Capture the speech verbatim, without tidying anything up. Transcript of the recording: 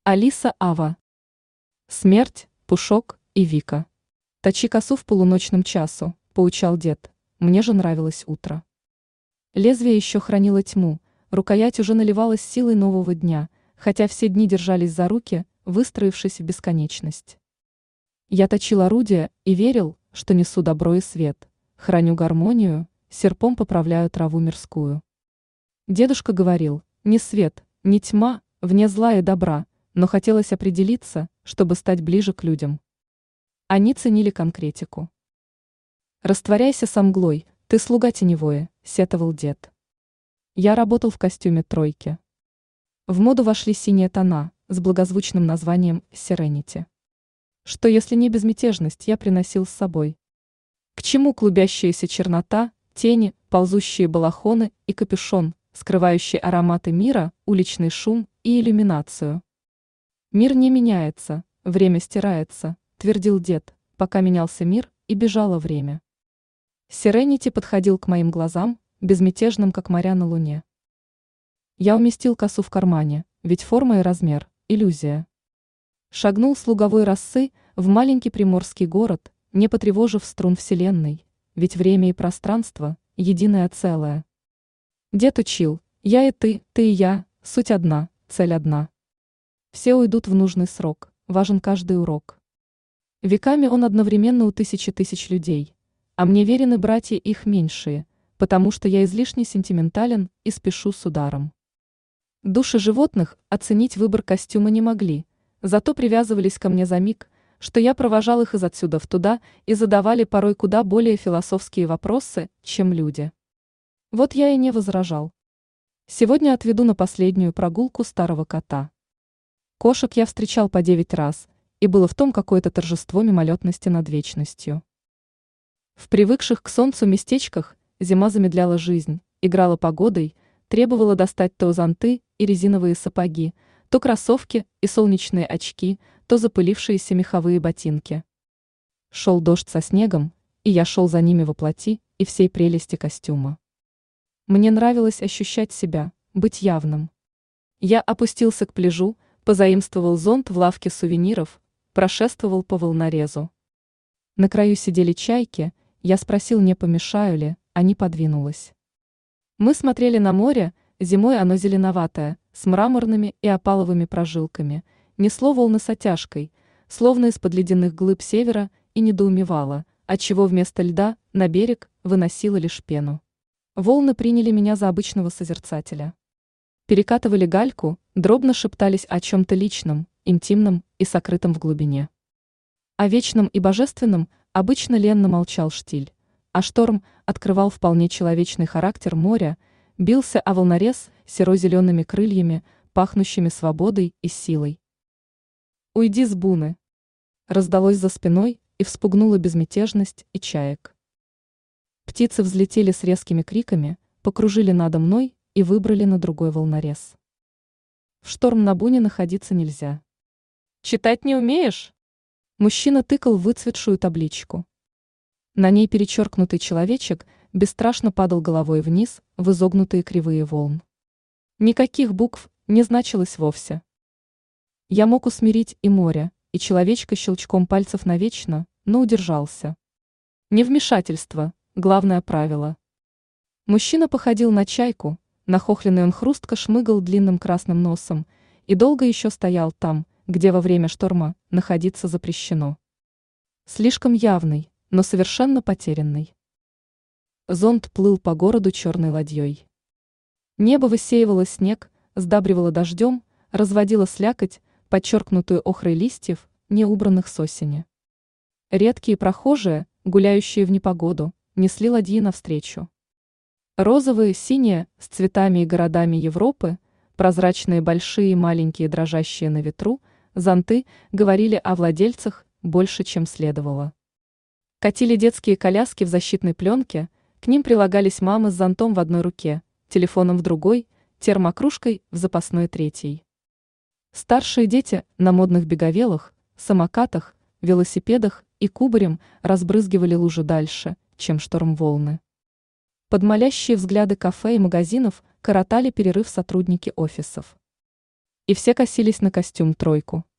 Алиса Ава. Смерть, Пушок и Вика. Точи косу в полуночном часу, поучал дед, мне же нравилось утро. Лезвие еще хранило тьму, рукоять уже наливалась силой нового дня, хотя все дни держались за руки, выстроившись в бесконечность. Я точил орудие и верил, что несу добро и свет, храню гармонию, серпом поправляю траву мирскую. Дедушка говорил, не свет, не тьма, вне зла и добра, но хотелось определиться, чтобы стать ближе к людям. Они ценили конкретику. «Растворяйся со мглой, ты слуга теневое», — сетовал дед. Я работал в костюме тройки. В моду вошли синие тона с благозвучным названием «Serenity». Что если не безмятежность я приносил с собой? К чему клубящаяся чернота, тени, ползущие балахоны и капюшон, скрывающий ароматы мира, уличный шум и иллюминацию? «Мир не меняется, время стирается», — твердил дед, пока менялся мир и бежало время. Serenity подходил к моим глазам, безмятежным, как моря на луне. Я уместил косу в кармане, ведь форма и размер – иллюзия. Шагнул с луговой росы в маленький приморский город, не потревожив струн вселенной, ведь время и пространство – единое целое. Дед учил, я и ты, ты и я, суть одна, цель одна. Все уйдут в нужный срок, важен каждый урок. Веками он одновременно у тысячи тысяч людей, а мне верены братья их меньшие, потому что я излишне сентиментален и спешу с ударом. Души животных оценить выбор костюма не могли, зато привязывались ко мне за миг, что я провожал их из отсюда в туда и задавали порой куда более философские вопросы, чем люди. Вот я и не возражал. Сегодня отведу на последнюю прогулку старого кота. Кошек я встречал по девять раз, и было в том какое-то торжество мимолетности над вечностью. В привыкших к солнцу местечках зима замедляла жизнь, играла погодой, требовала достать то зонты и резиновые сапоги, то кроссовки и солнечные очки, то запылившиеся меховые ботинки. Шел дождь со снегом, и я шел за ними воплоти и всей прелести костюма. Мне нравилось ощущать себя, быть явным. Я опустился к пляжу, позаимствовал зонт в лавке сувениров, прошествовал по волнорезу. На краю сидели чайки, я спросил, не помешаю ли, а не подвинулась. Мы смотрели на море, зимой оно зеленоватое, с мраморными и опаловыми прожилками, несло волны с оттяжкой, словно из-под ледяных глыб севера, и недоумевало, отчего вместо льда на берег выносило лишь пену. Волны приняли меня за обычного созерцателя. Перекатывали гальку, дробно шептались о чем-то личном, интимном и сокрытом в глубине. О вечном и божественном обычно ленно молчал штиль, а шторм открывал вполне человечный характер моря, бился о волнорез серо-зелеными крыльями, пахнущими свободой и силой. «Уйди с буны!» раздалось за спиной и вспугнула безмятежность и чаек. Птицы взлетели с резкими криками, покружили надо мной и выбрали на другой волнорез. В шторм на буне находиться нельзя. «Читать не умеешь?» Мужчина тыкал в выцветшую табличку. На ней перечеркнутый человечек бесстрашно падал головой вниз в изогнутые кривые волн. Никаких букв не значилось вовсе. Я мог усмирить и море, и человечка щелчком пальцев навечно, но удержался. Невмешательство – главное правило. Мужчина походил на чайку, нахохленный он хрустко шмыгал длинным красным носом и долго еще стоял там, где во время шторма находиться запрещено. Слишком явный, но совершенно потерянный. Зонт плыл по городу черной ладьей. Небо высеивало снег, сдабривало дождем, разводило слякоть, подчеркнутую охрой листьев, не убранных с осени. Редкие прохожие, гуляющие в непогоду, несли ладьи навстречу. Розовые, синие, с цветами и городами Европы, прозрачные большие и маленькие, дрожащие на ветру, зонты говорили о владельцах больше, чем следовало. Катили детские коляски в защитной пленке, к ним прилагались мамы с зонтом в одной руке, телефоном в другой, термокружкой в запасной третьей. Старшие дети на модных беговелах, самокатах, велосипедах и кубарем разбрызгивали лужи дальше, чем шторм волны. Под молящие взгляды кафе и магазинов коротали перерыв сотрудники офисов. И все косились на костюм тройку.